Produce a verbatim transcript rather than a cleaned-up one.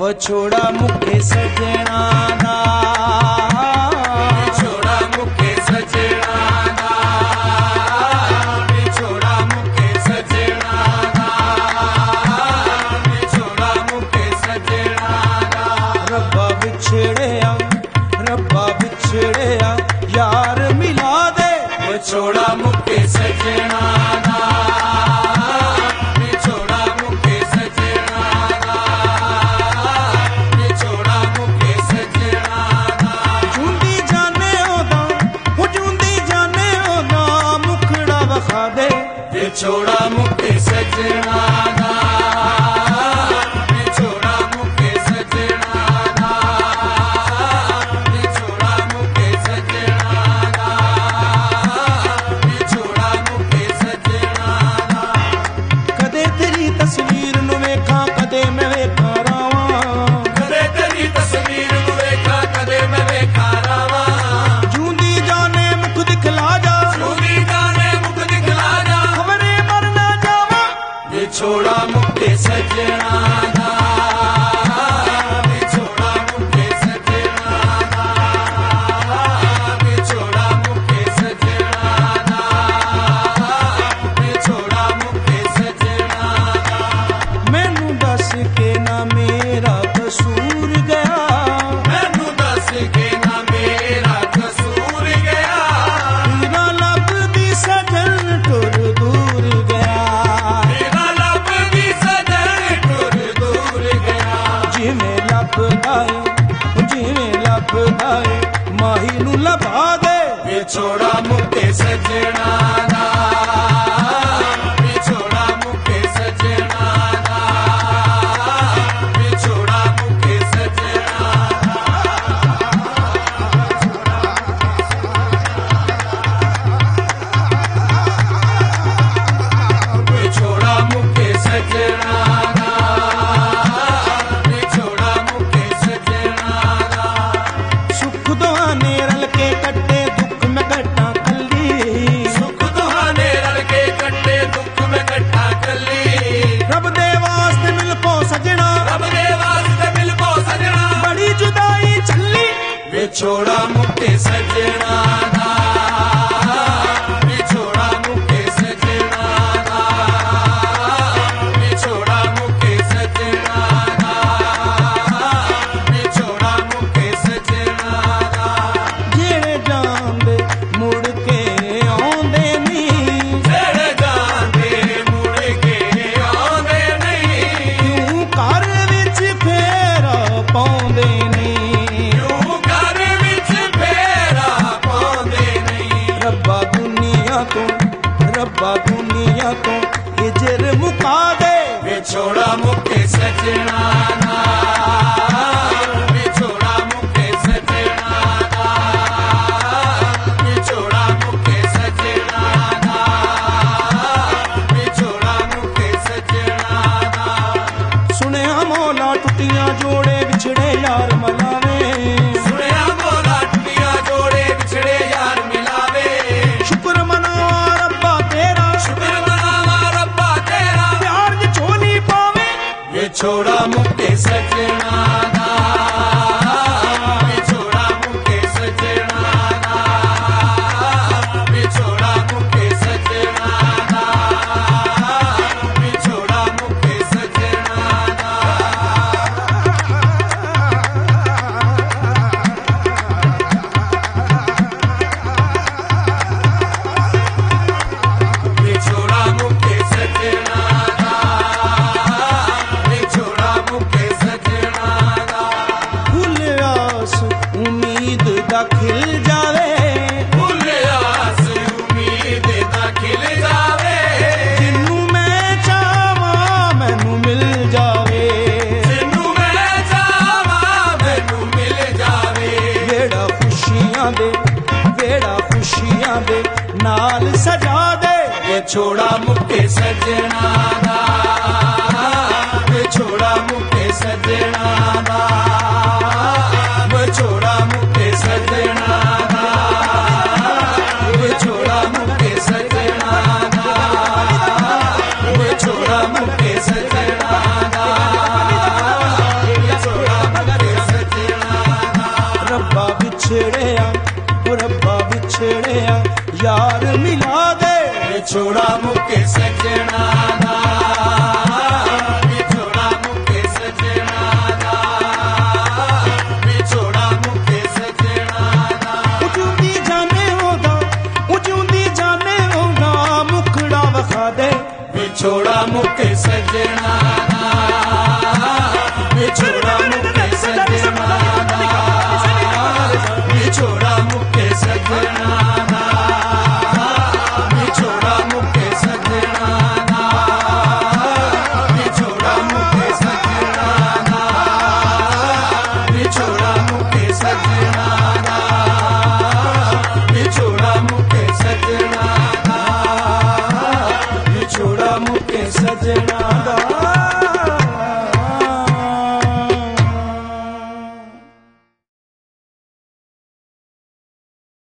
ਵਿਛੋੜਾ ਮੁੱਕੇ ਸਜਣਾ ਦਾ, ਵਿਛੋੜਾ ਮੁੱਕੇ ਸਜਣਾ ਦਾ, ਵਿਛੋੜਾ ਮੁੱਕੇ ਸਜਣਾ ਦਾ, ਵਿਛੋੜਾ ਮੁੱਕੇ ਸਜਣਾ ਦਾ। ਰੱਬਾ ਵਿਛੜਿਆ ਰੱਬਾ ਵਿਛੜਿਆ ਯਾਰ ਮਿਲਾ ਦੇ, ਵਿਛੋੜਾ ਮੁੱਕੇ ਸਜਣਾ ਦਾ, ਵਿਛੋੜਾ ਮੁੱਕੇ ਸਜਣਾ ਦਾ, ਵਿਛੋੜਾ ਮੁੱਕੇ ਸਜਣਾ ਦਾ। ਜੂੰਦੀ ਜਾਣੇ ਉਹਦਾ ਉਹ ਜੂੰਦੀ ਜਾਣੇ ਉਹਦਾ ਮੁਖੜਾ ਵਿਖਾ ਦੇ, ਵਿਛੋੜਾ ਮੁੱਕੇ ਸਜਣਾ ਦਾ, ਵਿਛੋੜਾ ਮੁੱਕੇ ਸਜਣਾ ਦਾ, ਵਿਛੋੜਾ ਮੁੱਕੇ ਸਜਣਾ ਦਾ, ਵਿਛੋੜਾ ਮੁੱਕੇ ਸਜਣਾ ਦਾ। ਕਦੇ ਤੇਰੀ ਤਸਵੀਰ ਨੂੰ ਵੇਖਾਂ ਕਦੇ ਮੈਂ ਵੇਖਾਂ ਰਾਵਾਂ, ਕਦੇ ਤੇਰੀ ਤਸਵੀਰ ਨੂੰ ਵੇਖਾਂ ਕਦੇ ਮੈਂ ਵੇਖਾਂ ਰਾਵਾਂ। ਜੂੰਦੀ ਜਾਣੇ ਮੁਖ ਦਿਖਲਾ ਜਾ, ਜੂੰਦੀ ਜਾਣੇ ਮੁਖ ਦਿਖਲਾ ਜਾ, ਖਬਰੇ ਮਰ ਨਾ ਜਾਵਾਂ। ਵਿਛੋੜਾ ਮੁੱਕੇ ਸਜਣਾ ਦਾ, ਵਿਛੋੜਾ ਮੁੱਕੇ ਸਜਣਾ ਦਾ, ਵਿਛੋੜਾ ਮੁੱਕੇ ਸਜਣਾ ਦਾ, ਵਿਛੋੜਾ ਮੁੱਕੇ ਸਜਣਾ ਦਾ। ਮੈਨੂੰ ਦੱਸ ਕੇ ਨਾ ਮੇਰਾ ਕਸੂਰ ਗਿਆ, ਮੈਨੂੰ ਦੱਸ ਕੇ ਨਾ ਮੇਰਾ ਕਸੂਰ ਗਿਆ, ਤੇਰਾ ਲੱਭਦੀ ਸਜਣ ਟੁਰ ਦੂਰ ਗਿਆ। ਮੇਰਾ ਲੱਭਦੀ ਸਜਣ ਟੁਰ ਦੂਰ ਗਿਆ। ਜਿਵੇਂ ਲੱਭਦਾ ਏ ਜਿਵੇਂ ਲੱਭਦਾ ਏ ਮਾਹੀ ਨੂੰ ਲਭਾ ਦੇ, ਵਿਛੋੜਾ ਮੁੱਕੇ ਸਜਣਾ ਦਾ, ਵਿਛੋੜਾ ਮੁੱਕੇ ਸਜਣਾ ਦਾ, ਵਿਛੋੜਾ ਮੁੱਕੇ ਸਜਣਾ ਦਾ। ਵਿਛੋੜਾ ਮੁੱਕੇ ਸਜਣਾ ਦਾ, ਵਿਛੋੜਾ ਮੁੱਕੇ ਸਜਣਾ ਦਾ। ਸੁੱਖ ਦੁਆਨੇ ਰਲ ਕੇ ਕੱਟੇ ਦੁੱਖ ਮੈਂ ਕੱਟਾਂ ਕੱਲੀ, ਸੁੱਖ ਦੁਹਾਨੇ ਰਲ ਕੇ ਕੱਟੇ ਦੁੱਖ ਮੈਂ ਕੱਟਾ ਕੱਲੀ। ਰੱਬ ਦੇ ਵਾਸਤੇ ਮਿਲ ਪੋ ਸਜਣਾ, ਰੱਬ ਦੇ ਵਾਸਤੇ ਮਿਲ ਪੋ ਸਜਣਾ, ਬੜੀ ਜੁਦਾਈ ਚੱਲੀ। ਵਿਛੋੜਾ ਮੁੱਕੇ ਸਜਣਾ ਦਾ, ਵਿਛੋੜਾ ਮੁੱਕੇ ਸਜਣਾ ਦਾ, ਵਿਛੋੜਾ ਮੁੱਕੇ ਸਜਣਾ ਦਾ, ਵਿਛੋੜਾ ਮੁੱਕੇ ਸਜਣਾ ਦਾ। ਜਿਹੜੇ ਜਾਂਦੇ ਮੁੜ ਕੇ ਆਉਂਦੇ ਨਹੀਂ, ਜਿਹੜੇ ਜਾਂਦੇ ਮੁੜ ਕੇ ਆਉਂਦੇ ਨਹੀਂ, ਕਿਉਂ ਘਰ ਵਿੱਚ ਫੇਰਾ ਪਾਉਂਦੇ ਨਹੀਂ। ਕਿਉਂ ਘਰ ਵਿੱਚ ਫੇਰਾ ਪਾਉਂਦੇ ਨਹੀਂ। ਰੱਬਾ ਦੁਨੀਆ ਤੋਂ ਰੱਬਾ ਦੁਨੀਆ ਤੋਂ ਹਿਜਰ ਮੁਕਾ ਦੇ, ਵਿਛੋੜਾ ਮੁੱਕੇ ਸਜਣਾ ਦਾ, ਵਿਛੋੜਾ ਮੁੱਕੇ ਸਜਣਾ ਦਾ, ਵਿਛੋੜਾ ਮੁੱਕੇ ਸਜਣਾ ਦਾ, ਵਿਛੋੜਾ ਮੁੱਕੇ ਸਜਣਾ ਦਾ। ਸੁਣਿਆ ਮੌਲਾ ਟੁੱਟੀਆਂ ਜੋੜੇ ਵਿਛੜੇ ਯਾਰ ਮਲਾਵੇ, ਸੁਣਿਆ ਮੋਲਾ ਟੁੱਟੀਆਂ ਜੋੜੇ ਵਿਛੜੇ ਯਾਰ ਮਿਲਾਵੇ। ਸ਼ੁਕਰ ਮਨਾਵਾ ਰੱਬਾ ਤੇਰਾ, ਸ਼ੁਕਰ ਮਨਾਵਾ ਰੱਬਾ ਤੇਰਾ, ਪਿਆਰ ਦੀ ਝੋਲੀ ਪਾਵੇ। ਵਿਛੋੜਾ ਮੁੱਕੇ ਸਜਣਾ ਦਾ, ਵਿਛੋੜਾ ਮੁੱਕੇ ਸਜਣਾ ਦਾ, ਵਿਛੋੜਾ ਮੁੱਕੇ ਸਜਣਾ ਦਾ, ਵਿਛੋੜਾ ਮੁੱਕੇ ਸਜਣਾ ਦਾ। ਵਿਛੋੜਾ ਮੁੱਕੇ ਸਜਣਾ ਦਾ, ਵਿਛੋੜਾ ਮੁੱਕੇ ਸਜਣਾ ਦਾ। ਫੁੱਲ ਆਸ ਉਮੀਦ ਦਾ ਖਿਲ ਜਾਵੇ, ਫੁੱਲ ਆਸ ਉਮੀਦ ਦਾ ਖਿਲ ਜਾਵੇ, ਜਿੰਨੂੰ ਮੈਂ ਚਾਹਾਂ ਮੈਨੂੰ ਮਿਲ ਜਾਵੇ। ਜਿਹਨੂੰ ਮੈਂ ਚਾਹਾਂ ਮੈਨੂੰ ਮਿਲ ਜਾਵੇ। ਵੇੜਾ ਖੁਸ਼ੀਆਂ ਦੇ ਵੇੜਾ ਖੁਸ਼ੀਆਂ ਦੇ ਨਾਲ ਸਜਾ ਦੇ, ਵਿਛੋੜਾ ਮੁੱਕੇ ਸਜਣਾ ਦਾ, ਵਿਛੋੜਾ ਮੁੱਕੇ ਸਜਣਾ ਦਾ, ਵਿਛੋੜਾ ਮੁੱਕੇ ਸਜਣਾ ਦਾ, ਵਿਛੋੜਾ ਮੁੱਕੇ ਸਜਣਾ ਦਾ, ਵਿਛੋੜਾ ਮੁੱਕੇ ਸਜਣਾ ਦਾ, ਵਿਛੋੜਾ ਵਿਛੋੜਾ ਮੁਕੇ ਸਜਣਾ ਦਾ ਵਿਛੋੜਾ ਮੁਕੇ ਸਜਣਾ ਦਾ ਵਿਛੋੜਾ ਮੁਕੇ ਸਜਣਾ ਦਾ ਉਜੂਦੀ ਜਾਣੇ ਉਹਦਾ ਉਜੂਦੀ ਜਾਣੇ ਉਹਦਾ ਮੁਖੜਾ ਵਖਾ ਦੇ ਵਿਛੋੜਾ ਮੁਕੇ ਸਜਣਾ